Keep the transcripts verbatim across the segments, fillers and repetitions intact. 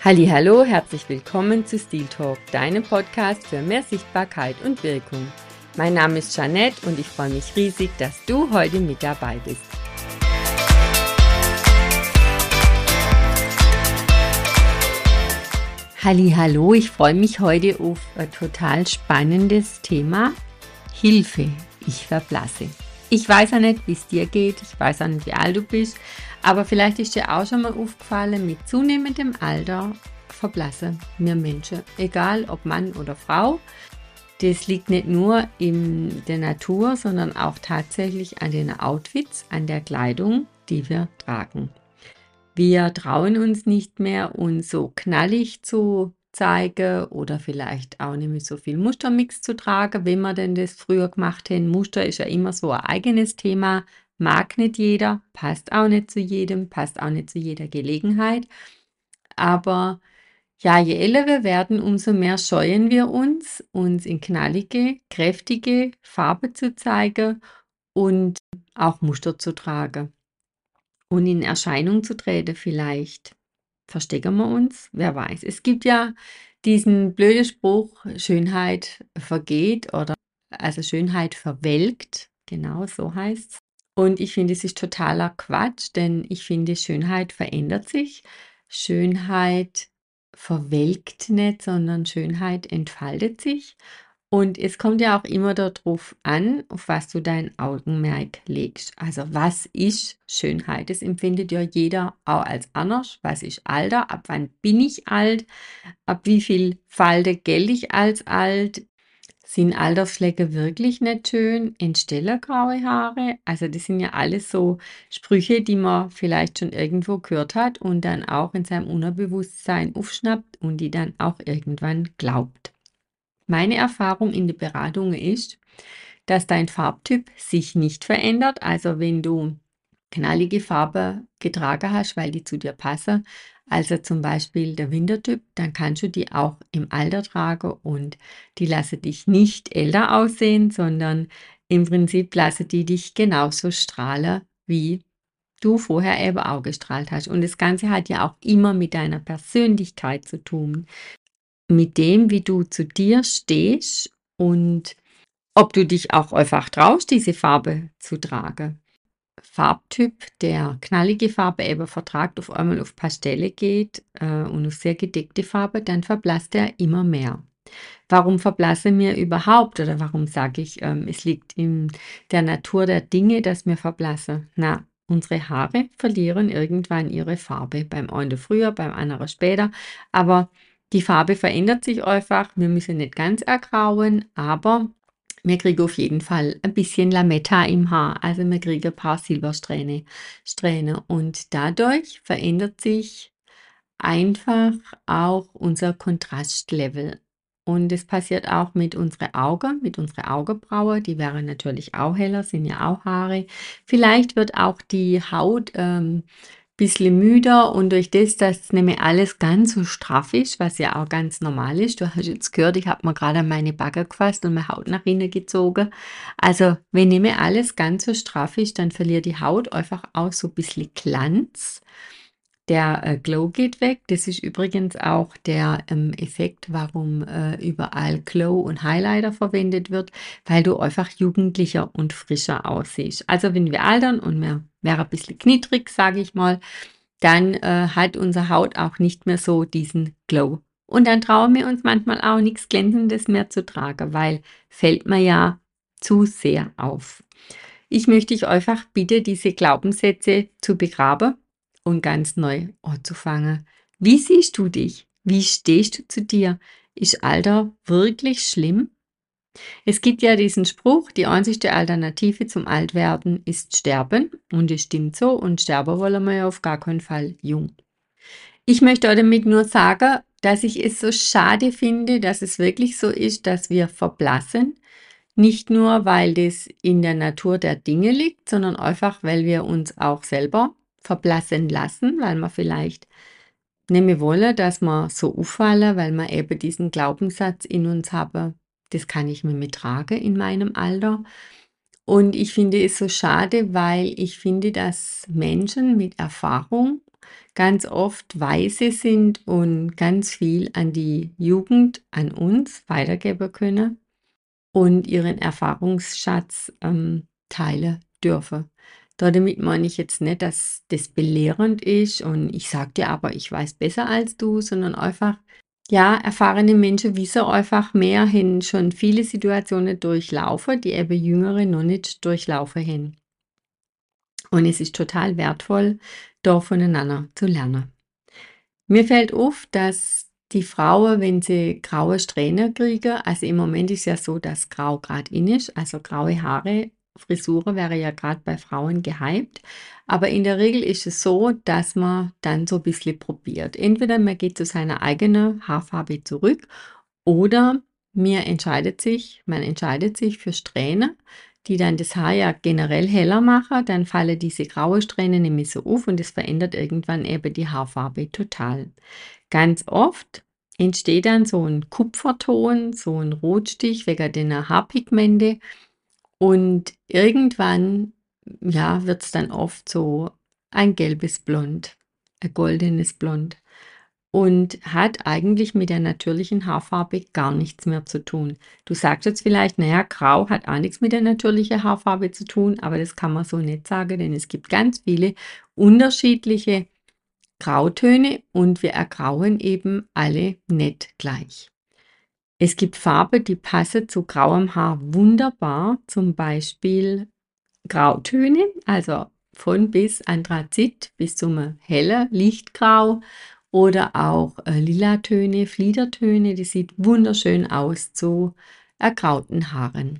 Hallihallo, herzlich willkommen zu Steel Talk, deinem Podcast für mehr Sichtbarkeit und Wirkung. Mein Name ist Jeanette und ich freue mich riesig, dass du heute mit dabei bist. Hallihallo, ich freue mich heute auf ein total spannendes Thema: Hilfe, ich verblasse. Ich weiß auch nicht, wie es dir geht, ich weiß auch nicht, wie alt du bist, aber vielleicht ist dir auch schon mal aufgefallen, mit zunehmendem Alter verblassen wir Menschen, egal ob Mann oder Frau. Das liegt nicht nur in der Natur, sondern auch tatsächlich an den Outfits, an der Kleidung, die wir tragen. Wir trauen uns nicht mehr, uns so knallig zu zeigen oder vielleicht auch nicht mehr so viel Mustermix zu tragen, wenn wir denn das früher gemacht haben. Muster ist ja immer so ein eigenes Thema, mag nicht jeder, passt auch nicht zu jedem, passt auch nicht zu jeder Gelegenheit. Aber ja, je älter wir werden, umso mehr scheuen wir uns, uns in knallige, kräftige Farbe zu zeigen und auch Muster zu tragen. Und in Erscheinung zu treten vielleicht. Verstecken wir uns? Wer weiß. Es gibt ja diesen blöden Spruch, Schönheit vergeht oder also Schönheit verwelkt. Genau, so heißt's. Und ich finde, es ist totaler Quatsch, denn ich finde, Schönheit verändert sich. Schönheit verwelkt nicht, sondern Schönheit entfaltet sich. Und es kommt ja auch immer darauf an, auf was du dein Augenmerk legst. Also was ist Schönheit? Das empfindet ja jeder auch als anders. Was ist Alter? Ab wann bin ich alt? Ab wie viel Falte gelte ich als alt? Sind Altersflecke wirklich nicht schön? Entstellen graue Haare? Also das sind ja alles so Sprüche, die man vielleicht schon irgendwo gehört hat und dann auch in seinem Unterbewusstsein aufschnappt und die dann auch irgendwann glaubt. Meine Erfahrung in der Beratung ist, dass dein Farbtyp sich nicht verändert. Also wenn du knallige Farbe getragen hast, weil die zu dir passen, also zum Beispiel der Wintertyp, dann kannst du die auch im Alter tragen und die lassen dich nicht älter aussehen, sondern im Prinzip lassen die dich genauso strahlen, wie du vorher eben auch gestrahlt hast. Und das Ganze hat ja auch immer mit deiner Persönlichkeit zu tun, mit dem, wie du zu dir stehst und ob du dich auch einfach traust, diese Farbe zu tragen. Farbtyp, der knallige Farbe eben vertragt, auf einmal auf Pastelle geht äh, und auf sehr gedeckte Farbe, dann verblasst er immer mehr. Warum verblassen wir überhaupt oder warum sage ich, ähm, es liegt in der Natur der Dinge, dass wir verblassen? Na, unsere Haare verlieren irgendwann ihre Farbe, beim einen früher, beim anderen später, aber die Farbe verändert sich einfach. Wir müssen nicht ganz ergrauen, aber wir kriegen auf jeden Fall ein bisschen Lametta im Haar, also wir kriegen ein paar Silbersträhne Strähne und dadurch verändert sich einfach auch unser Kontrastlevel. Und es passiert auch mit unseren Augen, mit unseren Augenbrauen, die wären natürlich auch heller, sind ja auch Haare. Vielleicht wird auch die Haut ähm, bisschen müder und durch das, dass nämlich alles ganz so straff ist, was ja auch ganz normal ist. Du hast jetzt gehört, ich habe mir gerade an meine Backe gefasst und meine Haut nach innen gezogen. Also, wenn nämlich alles ganz so straff ist, dann verliert die Haut einfach auch so ein bisschen Glanz. Der äh, Glow geht weg. Das ist übrigens auch der ähm, Effekt, warum äh, überall Glow und Highlighter verwendet wird, weil du einfach jugendlicher und frischer aussiehst. Also wenn wir altern und wir wäre ein bisschen knittrig, sage ich mal, dann äh, hat unsere Haut auch nicht mehr so diesen Glow. Und dann trauen wir uns manchmal auch nichts Glänzendes mehr zu tragen, weil fällt mir ja zu sehr auf. Ich möchte dich einfach bitten, diese Glaubenssätze zu begraben und ganz neu anzufangen. Wie siehst du dich? Wie stehst du zu dir? Ist Alter wirklich schlimm? Es gibt ja diesen Spruch, die einzige Alternative zum Altwerden ist Sterben. Und es stimmt so, und sterben wollen wir ja auf gar keinen Fall jung. Ich möchte damit nur sagen, dass ich es so schade finde, dass es wirklich so ist, dass wir verblassen. Nicht nur, weil das in der Natur der Dinge liegt, sondern einfach, weil wir uns auch selber verblassen lassen, weil wir vielleicht nicht mehr wollen, dass wir so auffallen, weil wir eben diesen Glaubenssatz in uns haben, das kann ich mir mittragen in meinem Alter. Und ich finde es so schade, weil ich finde, dass Menschen mit Erfahrung ganz oft weise sind und ganz viel an die Jugend, an uns weitergeben können und ihren Erfahrungsschatz ähm, teilen dürfen. Damit meine ich jetzt nicht, dass das belehrend ist und ich sage dir aber, ich weiß besser als du, sondern einfach, ja, erfahrene Menschen wissen einfach mehr, haben schon viele Situationen durchlaufen, die eben Jüngere noch nicht durchlaufen haben. Und es ist total wertvoll, da voneinander zu lernen. Mir fällt auf, dass die Frauen, wenn sie graue Strähnen kriegen, also im Moment ist ja so, dass grau gerade in ist, also graue Haare, Frisur wäre ja gerade bei Frauen gehypt, aber in der Regel ist es so, dass man dann so ein bisschen probiert. Entweder man geht zu seiner eigenen Haarfarbe zurück oder mir entscheidet sich man entscheidet sich für Strähnen, die dann das Haar ja generell heller machen, dann fallen diese graue Strähnen nämlich so auf und es verändert irgendwann eben die Haarfarbe total. Ganz oft entsteht dann so ein Kupferton, so ein Rotstich wegen den Haarpigmente und irgendwann, ja, wird es dann oft so ein gelbes Blond, ein goldenes Blond und hat eigentlich mit der natürlichen Haarfarbe gar nichts mehr zu tun. Du sagst jetzt vielleicht, naja, grau hat auch nichts mit der natürlichen Haarfarbe zu tun, aber das kann man so nicht sagen, denn es gibt ganz viele unterschiedliche Grautöne und wir ergrauen eben alle nicht gleich. Es gibt Farben, die passen zu grauem Haar wunderbar, zum Beispiel Grautöne, also von bis Anthrazit bis zum hellen Lichtgrau oder auch äh, Lilatöne, Fliedertöne, die sieht wunderschön aus zu ergrauten Haaren.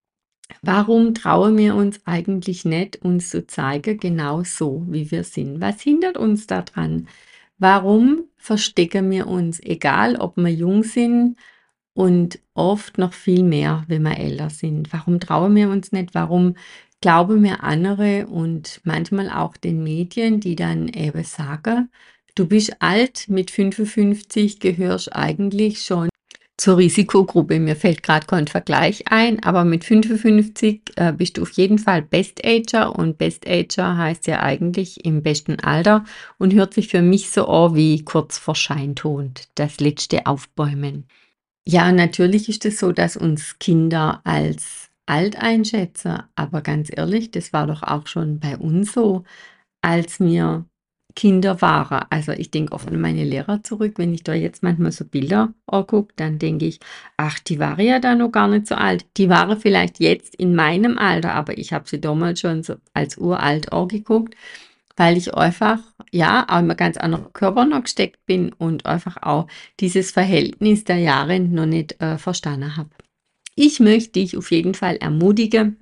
Warum trauen wir uns eigentlich nicht, uns zu zeigen, genau so, wie wir sind? Was hindert uns daran? Warum verstecken wir uns, egal ob wir jung sind und oft noch viel mehr, wenn wir älter sind? Warum trauen wir uns nicht? Warum glauben wir andere und manchmal auch den Medien, die dann eben sagen, du bist alt, mit fünfundfünfzig gehörst eigentlich schon zur Risikogruppe. Mir fällt gerade kein Vergleich ein, aber mit fünfundfünfzig äh, bist du auf jeden Fall Best-Ager und Best-Ager heißt ja eigentlich im besten Alter und hört sich für mich so an wie kurz vor Scheintod, das letzte Aufbäumen. Ja, natürlich ist es so, dass uns Kinder als alt einschätzen, aber ganz ehrlich, das war doch auch schon bei uns so, als wir Kinder waren. Also ich denke oft an meine Lehrer zurück, wenn ich da jetzt manchmal so Bilder angucke, dann denke ich, ach, die waren ja da noch gar nicht so alt. Die waren vielleicht jetzt in meinem Alter, aber ich habe sie damals schon so als uralt angeguckt, weil ich einfach, ja, auch immer ganz anderen Körper noch gesteckt bin und einfach auch dieses Verhältnis der Jahre noch nicht äh, verstanden habe. Ich möchte dich auf jeden Fall ermutigen,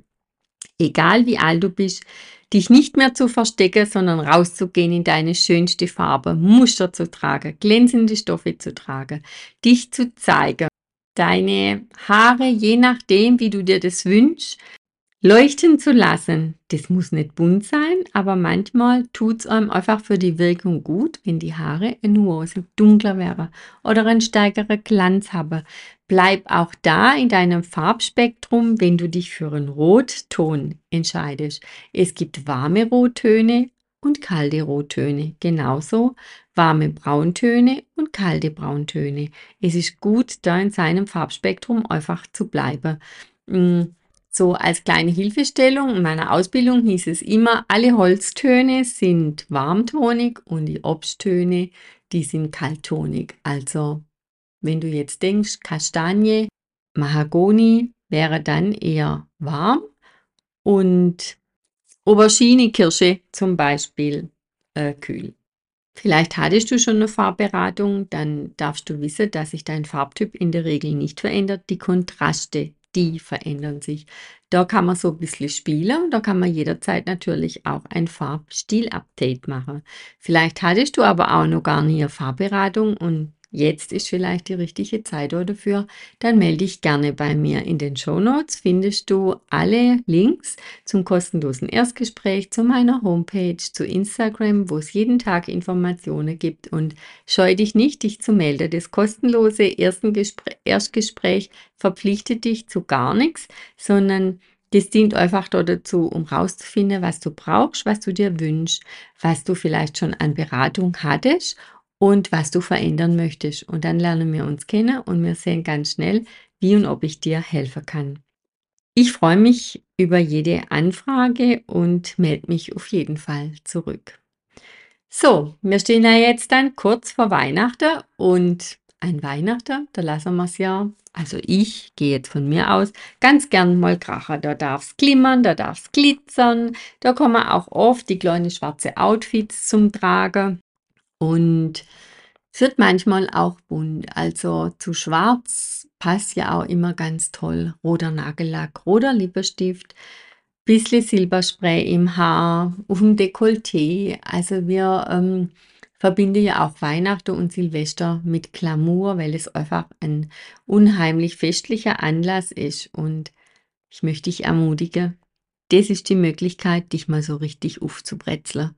egal wie alt du bist, dich nicht mehr zu verstecken, sondern rauszugehen in deine schönste Farbe, Muster zu tragen, glänzende Stoffe zu tragen, dich zu zeigen, deine Haare, je nachdem, wie du dir das wünschst, leuchten zu lassen. Das muss nicht bunt sein, aber manchmal tut es einem einfach für die Wirkung gut, wenn die Haare eine Nuance dunkler wären oder einen stärkeren Glanz haben. Bleib auch da in deinem Farbspektrum, wenn du dich für einen Rotton entscheidest. Es gibt warme Rottöne und kalte Rottöne. Genauso warme Brauntöne und kalte Brauntöne. Es ist gut, da in seinem Farbspektrum einfach zu bleiben. Mm, So als kleine Hilfestellung, in meiner Ausbildung hieß es immer, alle Holztöne sind warmtonig und die Obsttöne, die sind kalttonig. Also wenn du jetzt denkst, Kastanie, Mahagoni wäre dann eher warm und Aubergine, Kirsche zum Beispiel äh, kühl. Vielleicht hattest du schon eine Farbberatung, dann darfst du wissen, dass sich dein Farbtyp in der Regel nicht verändert. Die Kontraste, die verändern sich. Da kann man so ein bisschen spielen. Da kann man jederzeit natürlich auch ein Farbstil-Update machen. Vielleicht hattest du aber auch noch gar nie eine Farbberatung und jetzt ist vielleicht die richtige Zeit dafür. Dann melde dich gerne bei mir. In den Shownotes findest du alle Links zum kostenlosen Erstgespräch, zu meiner Homepage, zu Instagram, wo es jeden Tag Informationen gibt. Und scheu dich nicht, dich zu melden. Das kostenlose ersten Gespr- Erstgespräch verpflichtet dich zu gar nichts, sondern Das dient einfach da dazu, um rauszufinden, was du brauchst, was du dir wünschst, was du vielleicht schon an Beratung hattest und was du verändern möchtest. Und dann lernen wir uns kennen und wir sehen ganz schnell, wie und ob ich dir helfen kann. Ich freue mich über jede Anfrage und melde mich auf jeden Fall zurück. So, wir stehen ja jetzt dann kurz vor Weihnachten und ein Weihnachten, da lassen wir es ja, also ich gehe jetzt von mir aus, ganz gern mal krachen. Da darf es glimmern, da darf es glitzern, da kommen auch oft die kleinen schwarze Outfits zum Tragen und es wird manchmal auch bunt. Also zu schwarz passt ja auch immer ganz toll. Roter Nagellack, roter Lippenstift, bisschen Silberspray im Haar, auf dem Dekolleté. Also wir ähm, verbinden ja auch Weihnachten und Silvester mit Glamour, weil es einfach ein unheimlich festlicher Anlass ist. Und ich möchte dich ermutigen, das ist die Möglichkeit, dich mal so richtig aufzubrezeln.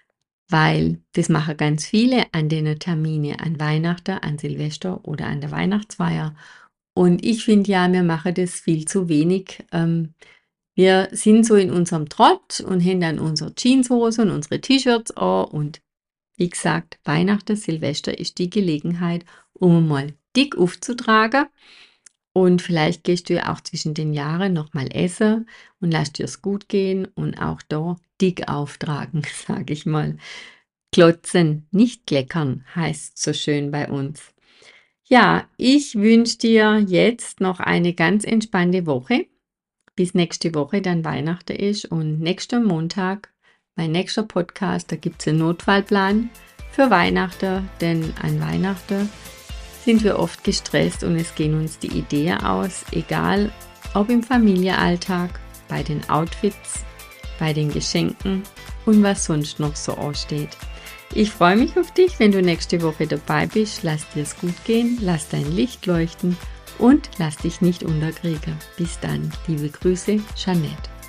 Weil das machen ganz viele an den Termine, an Weihnachten, an Silvester oder an der Weihnachtsfeier. Und ich finde ja, wir machen das viel zu wenig. Ähm, wir sind so in unserem Trott und haben dann unsere Jeanshose und unsere T-Shirts an. Und wie gesagt, Weihnachten, Silvester ist die Gelegenheit, um mal dick aufzutragen. Und vielleicht gehst du ja auch zwischen den Jahren nochmal essen und lass dir es gut gehen und auch da dick auftragen, sage ich mal. Klotzen, nicht kleckern, heißt so schön bei uns. Ja, ich wünsche dir jetzt noch eine ganz entspannte Woche, bis nächste Woche dann Weihnachten ist und nächsten Montag, mein nächster Podcast, da gibt es einen Notfallplan für Weihnachten, denn an Weihnachten sind wir oft gestresst und es gehen uns die Ideen aus, egal ob im Familienalltag, bei den Outfits, bei den Geschenken und was sonst noch so aussteht. Ich freue mich auf dich, wenn du nächste Woche dabei bist. Lass dir es gut gehen, lass dein Licht leuchten und lass dich nicht unterkriegen. Bis dann, liebe Grüße, Jeanette.